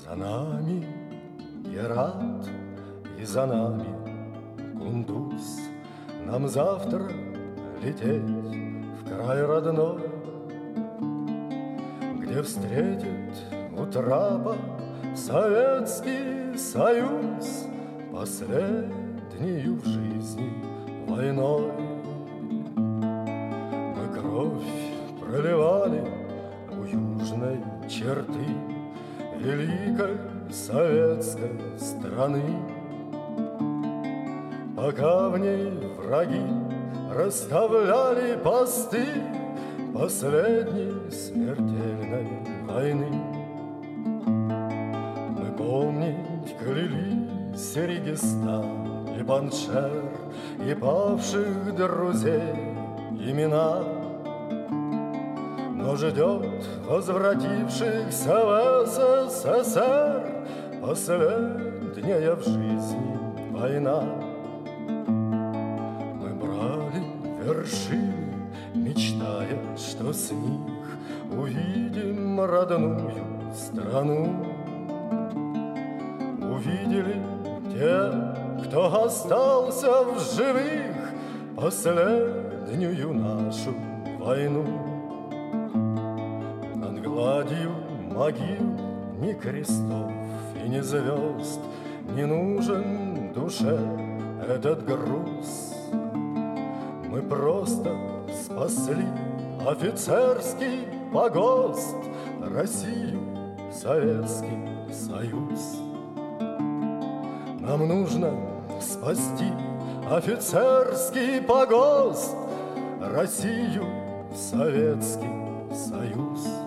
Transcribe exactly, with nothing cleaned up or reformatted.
За нами Герат и за нами Кундуз. Нам завтра лететь в край родной, где встретит у трапа Советский Союз последнюю в жизни войной. Мы кровь проливали у южной черты великой советской страны, пока в ней враги расставляли посты последней смертельной войны. Мы помнить клялись Регистан и Паншер, и павших друзей имена, но ждет возвратившихся в СССР последняя в жизни война. Мы брали вершины, мечтая, что с них увидим родную страну. Увидели те, кто остался в живых последнюю нашу войну. Над гладью могил ни крестов и ни звезд не нужен душе этот груз. Мы просто спасли офицерский погост, Россию, Советский Союз. Нам нужно спасти офицерский погост, Россию, Советский Союз.